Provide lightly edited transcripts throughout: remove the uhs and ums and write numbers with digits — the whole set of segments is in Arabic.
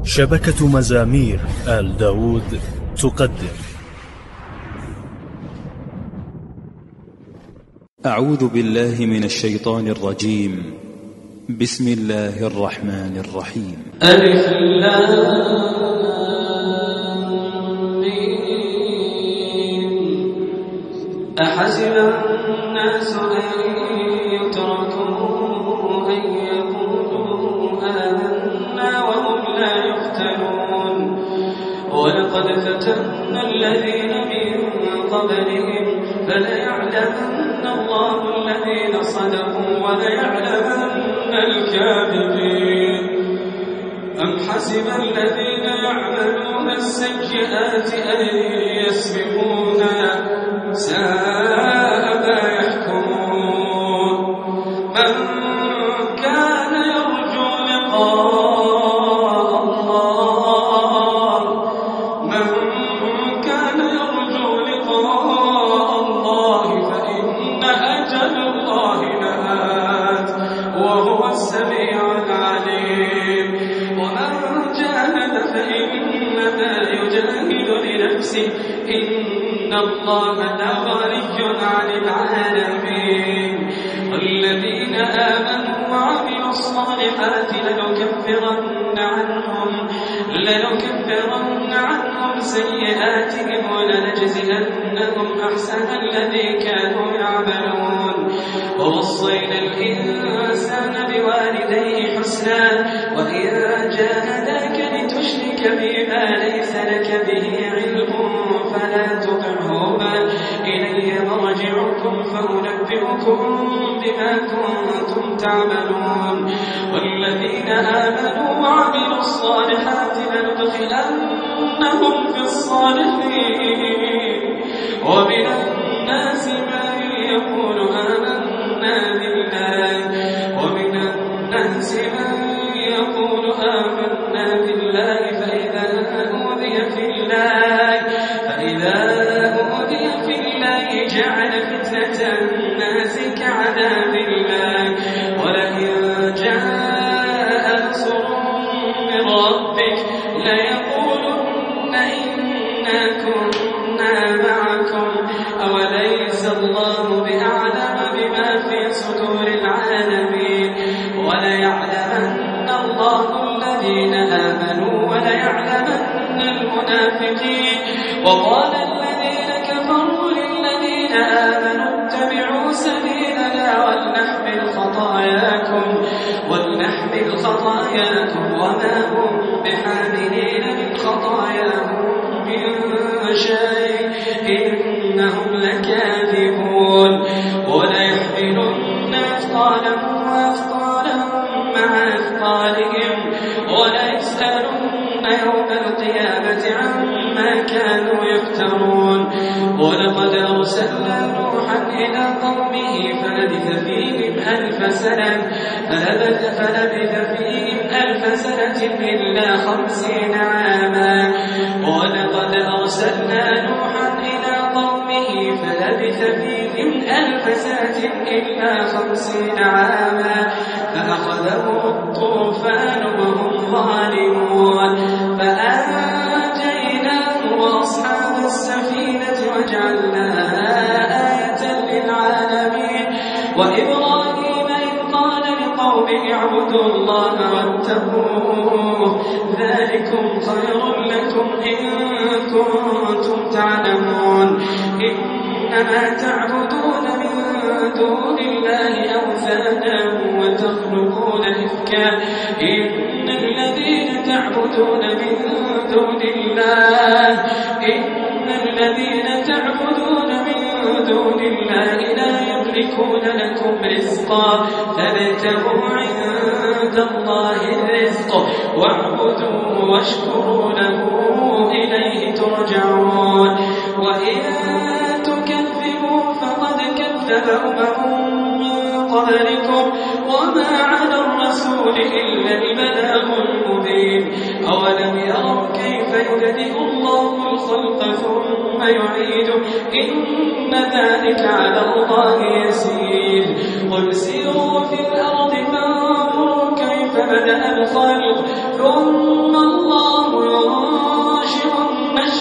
شبكة مزامير آل داود تقدم. أعوذ بالله من الشيطان الرجيم. بسم الله الرحمن الرحيم. ألف لام أحسب الناس أن يتركوا أن يقولوا آمنا وهم لا يفتنون ولقد فتنا الذين من قبلهم فليعلمن الله الذين صدقوا وليعلمن الكاذبين. أم حسب الذين يعملون السيئات أن يسبقونا ساء ما يحكمون. من كان يرجو لقاء الله فإن أجل الله لآت وهو السميع العليم. ومن جاهد فإنما يجاهد لنفسه إن الله لغني عن العالمين. والذين آمنوا وعملوا الصالحات لنكفرن عنهم سيئاتهم ولنجزينهم أحسن الذي كانوا يعملون. ووصينا الإنسان بوالديه حسنا وإن جاهداك لتشرك بما ليس لك به علم فلا تطعهما إلي مرجعكم فأنبئكم بما كنتم تعملون. والذين آمنوا وعملوا الصالحات لندخلنهم في الصالحين. ومن الناس من يقول آمنا بالله فإذا أوذي في الله جعل فتنة الناس كعذاب الله. ولئن جاء نصر من ربك ليقولن إنا كنا معكم أوليس الله بأعلم بما في صدور العالمين. وليعلمن الله الذين آمنوا وليعلمن المنافقين. وقال الذين كفروا للذين آمنوا اتبعوا سبيلنا ولنحمل خطاياكم وما هم بحاملين من خطاياهم من شيء إنهم لكاذبون. وليحملن أثقالهم وأثقالهم مع أثقالهم وليسألن يوم القيامة عما كانوا يفترون. ولقد أرسلنا نوحا إلى قومه فلبث فيهم ألف سنة إلا 50 عاما. ولقد أرسلنا نوحا إلى قومه فلبث فيهم 1000 سنة إلا 50 عاما فأخذهم الطوفان وهم ظالمون. فأنجيناه وأصحاب السفينة وجعلناها آية للعالمين. وإبراهيم إذ قال لقومه اعبدوا الله واتقوه ذلكم خير لكم إن كنتم تعلمون. إنما تعبدون من دون الله أوثانا وتخلقون إفكا. إن الذين تعبدون من دون الله لا يملكون لكم رزقا فابتغوا عند الله الرزق واعبدوه واشكروا له إليه ترجعون. وإن تكذبوا فقد كذب أمم من قبلكم وما على الرسول إلا البلاغ المبين. أولم يروا كيف يبدئ الله الخلق ثم يعيده إن ذلك على الله يسير. قل سيروا في الأرض فانظروا كيف بدأ الخلق ثم الله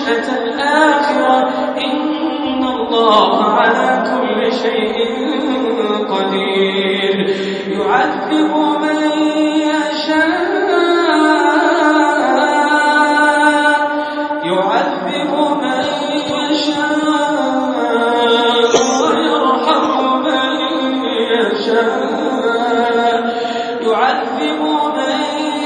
وفتنة الآخرة إن الله على كل شيء قدير يعذب من يشاء ويرحم من يشاء يعذب من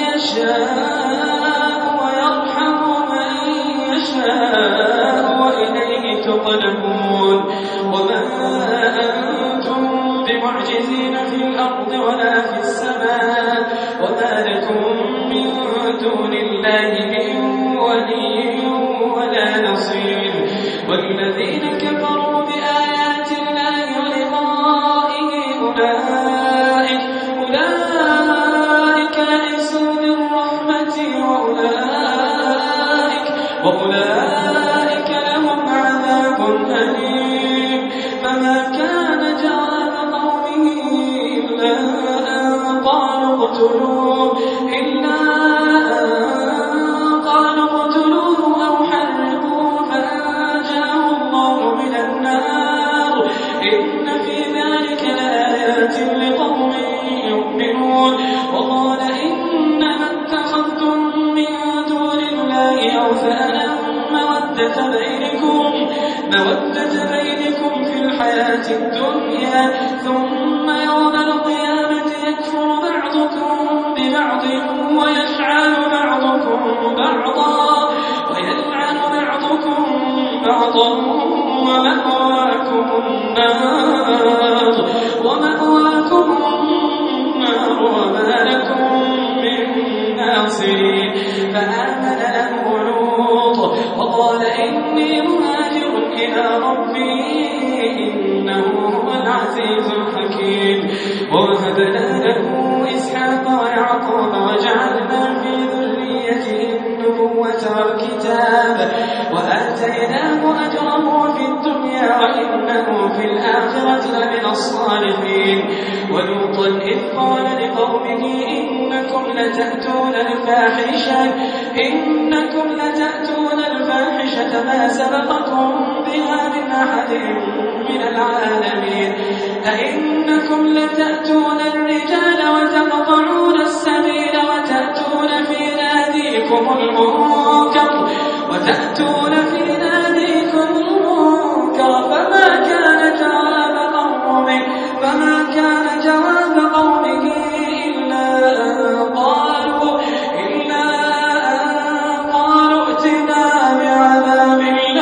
يشاء ويرحم من يشاء وإليه تقلبون وما أنتم بمعجزين في الأرض ولا في السماء وما لكم من دون الله من ولي ولا نصير والذين كفروا بآيات الله ولقائه أولئك يئسوا من رحمتي وأولئك لهم عذاب أليم فما كان جواب قومه إلا أن قالوا اقتلوه أو حرقوه فأنجاه الله من النار إن في ذلك لآيات لقوم يؤمنون وقال إنما اتخذتم من دون الله أوثانا مودة بينكم في الحياة الدنيا ثم يوم القيامة يكفر بعضكم ببعض ويلعن بعضكم بعضا ومأواكم النار وما لكم من ناصرين فآمن له لوط وقال إني مهاجر إلى ربي إنه هو العزيز الحكيم ووهبنا له إسحاق ويعقوب وجعلنا في ذريته النبوة والكتاب وآتيناه أجره في الدنيا وإنه في الآخرة لمن الصالحين ولوطا إذ قال لقومه إنكم لتأتون الفاحشة ما سبقكم بها من أحد من العالمين أئنكم لتأتون الرجال وتقطعون السبيل وتأتون في ناديكم المنكر فما كان جواب قومه إلا أن قالوا ائتنا بعذاب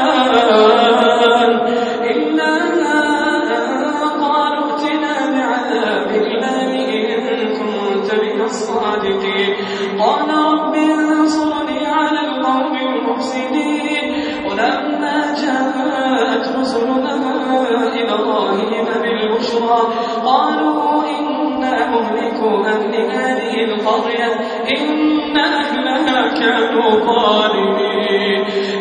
الله إن كنت من الصادقين قال رب انصرني على القوم المفسدين ولما جاءت رسلنا إبراهيم بالبشرى قالوا إنا مهلكو أهل هذه القرية إن أهلها كانوا ظالمين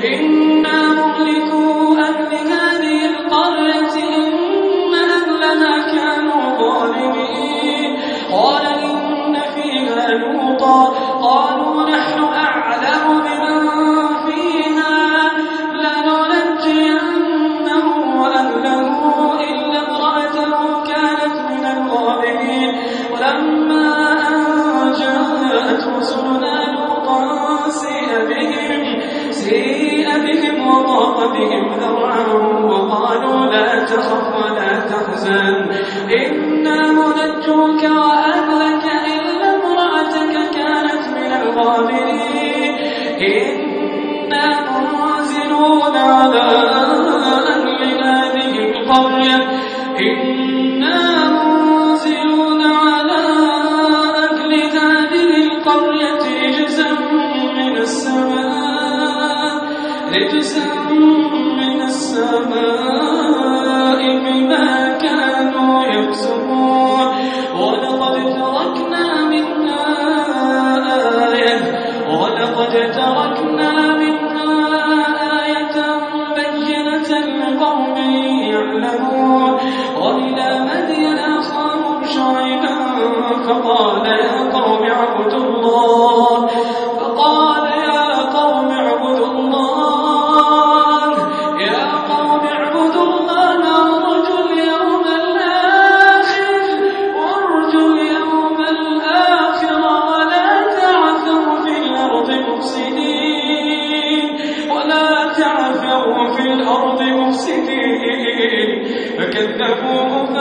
قال إن فيها لوطا قالوا نحن أعلم بمن فيها لننجينه وأهله إلا امرأته كانت من الغابرين ولما أن جاءت رسلنا لوطا سيء بهم وضاق بهم ذرعا وقالوا لا تخف ولا تحزن إنا منجوك وأهلك إلا امرأتك كانت من الغابرين إنا منزلون على أهل هذه القرية رجزا من السماء بما كانوا يكسبون ولقد تركنا منها آية بينة لقوم يعلمون وإلى مدين أخاهم شعيبا فقال يا قوم اعبدوا الله فكذبوه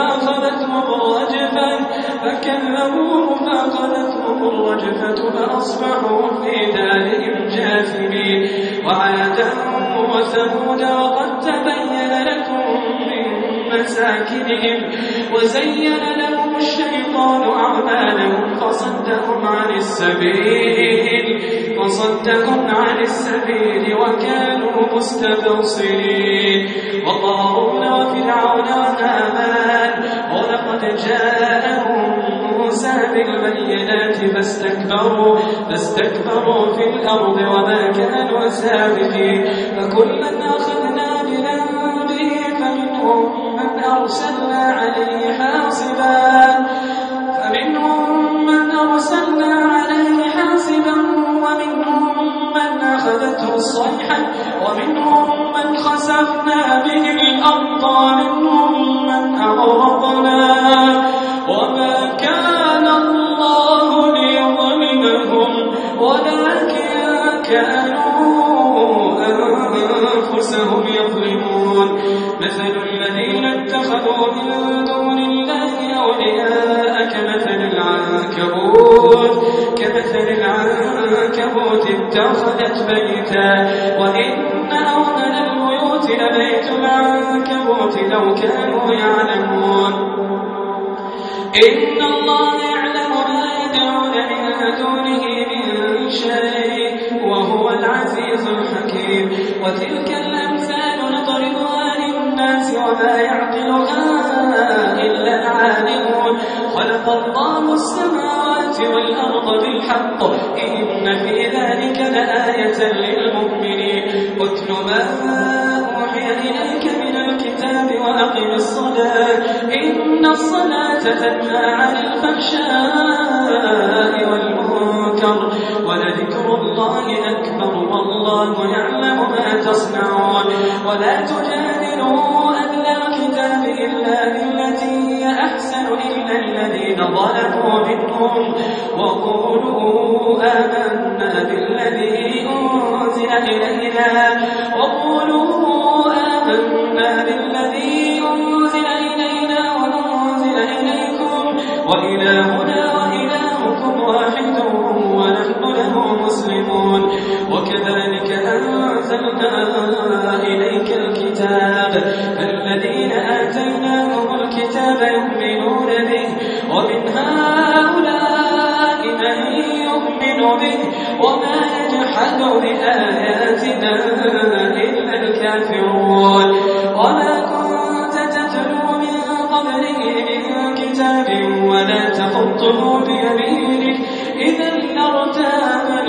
فأخذتهم الرجفة فأصبحوا في دارهم جاثمين. وعادا وثمود وقد تبين لكم من مساكنهم وزين لهم الشيطان أعمالهم فصدهم عن السبيل وكانوا مستبصرين. وقارون وفرعون وهامان ولقد جاءهم موسى بالبينات فاستكبروا في الأرض وما كانوا سابقين. فكلا أخذنا بذنبه فمنهم من أرسلنا عليه حاصبا ومنهم من أخذته الصيحة ومنهم من خسفنا به الأرض ومنهم من أغرقنا وما كان الله ليظلمهم ولكن كانوا أنفسهم يظلمون. مثل الذين اتخذوا من دون الله أولياء كمثل العنكبوت اتخذت بيتا وإن أوهن البيوت لبيت العنكبوت لو كانوا يعلمون. إن الله يعلم ما يدعون من دونه من شيء وهو العزيز الحكيم. وتلك الأمثال نضربها للناس وما يعقلها إلا العالمون. خلق الله السماوات والأرض بالحق إن في ذلك لآية للمؤمنين. اتل ما أوحي إليك من الكتاب وأقم الصلاة إن الصلاة تنهى عن الفحشاء والمنكر ولذكر الله أكبر والله يعلم ما تصنعون. ولا تجادلوا أهل الكتاب إلا بالتي هي أحسن إلا الذين ظلموا منهم وقولوا آمنا بالذي أنزل إلينا وأنزل إليكم وإلهنا وإلهكم واحد ونحن له مسلمون. وكذلك أنزلنا إليك الكتاب فالذين آتيناهم الكتاب يؤمنون به ومن هؤلاء من يؤمن به وما يجحد بآياتنا إلا الكافرون. وما كنت تتلو من قبله من كتاب ولا تخطه بيمينك إذا لارتاب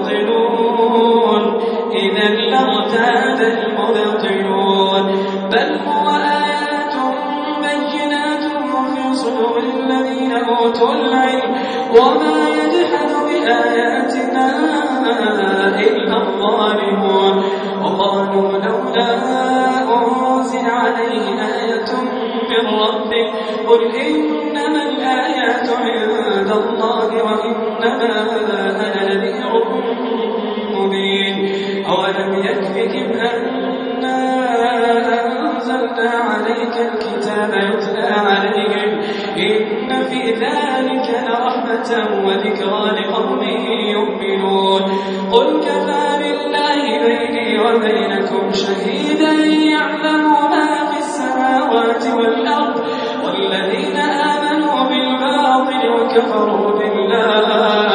المبطلون. بل هو آيات بينات في صدور الذين أوتوا العلم وما يجحد بآياتنا إلا الظالمون. وقالوا لولا أنزل عليه آية من ربه قل إنما الآيات عند الله وإنما أنا نذير مبين. أولم يكفهم أنا أنزلنا عليك الكتاب يتلى عليهم إن في ذلك لرحمة وذكرى لقوم يؤمنون. قل كفى بالله بيني وبينكم شهيدا يعلم ما في السماوات والأرض والذين آمنوا بالباطل وكفروا بالله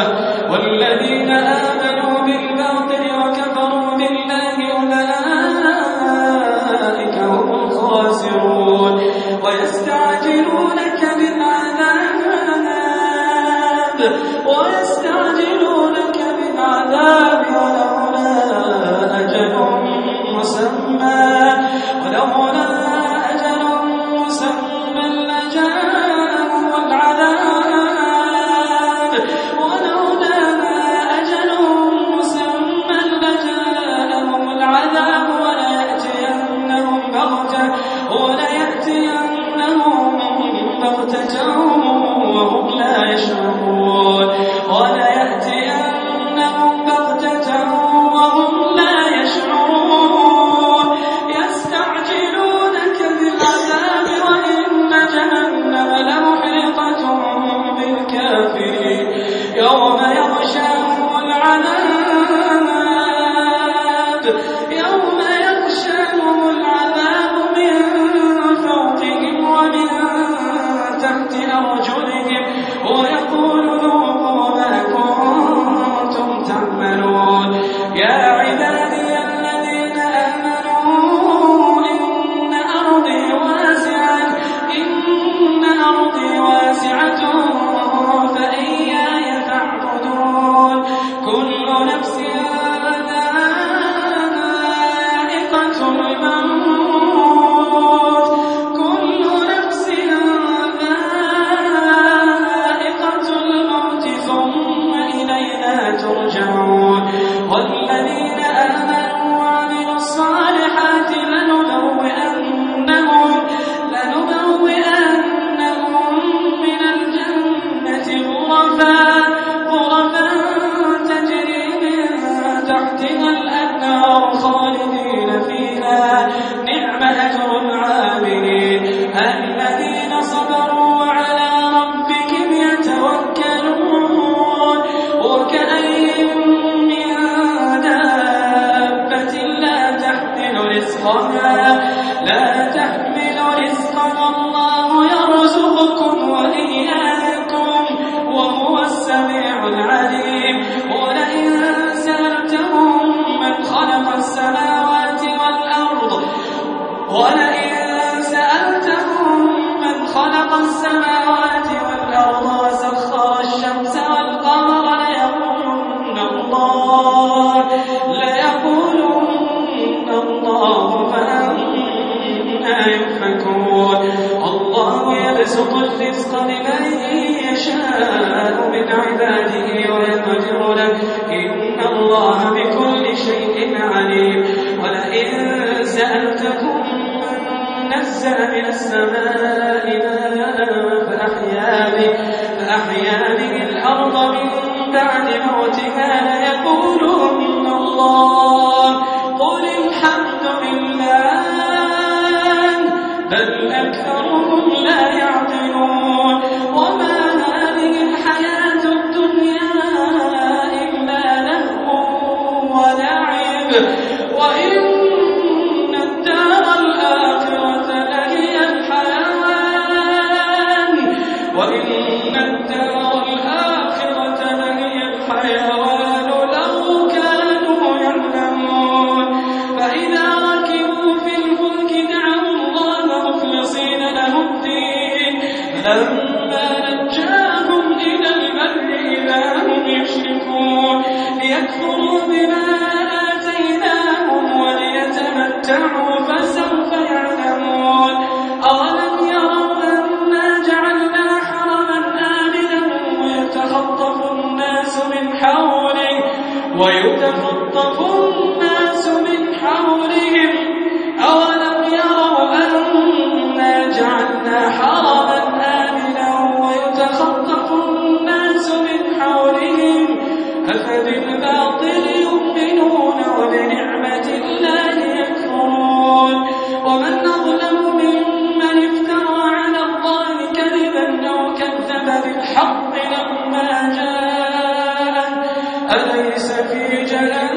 أولئك هم الخاسرون. ويستعجلونك بالعذاب ولولا أجل مسمى لجاءهم العذاب الرزق لمن يشاء من عباده ويقدر له إن الله بكل شيء عليم ولئن سألتهم من نزل من السماء ماء فأحيا به الأرض من بعد موتها ليقولن الله قل الحمد لله بل أكثرهم لا يعقلون وما هذه الحياة الدنيا إلا لهو ولعب وإن الدار الآخرة لهي الحيوان لو كانوا يعلمون فإذا ركبوا في الفلك دعوا الله مخلصين له الدين فلما نجاهم إلى البر إذا هم يشركون ليكفروا بما آتيناهم وليتمتعوا فسوف يعلمون أولم يروا أنا جعلنا حرما آمنا ويتخطف الناس من حولهم أولم يروا أنا جعلنا حرما آمنا ويتخطف الناس من حولهم أفبالباطل يؤمنون وبنعمة الله يكفرون ومن أظلم ممن افترى على الله كذبا أو كذب بالحق لما جاء أليس في جهنم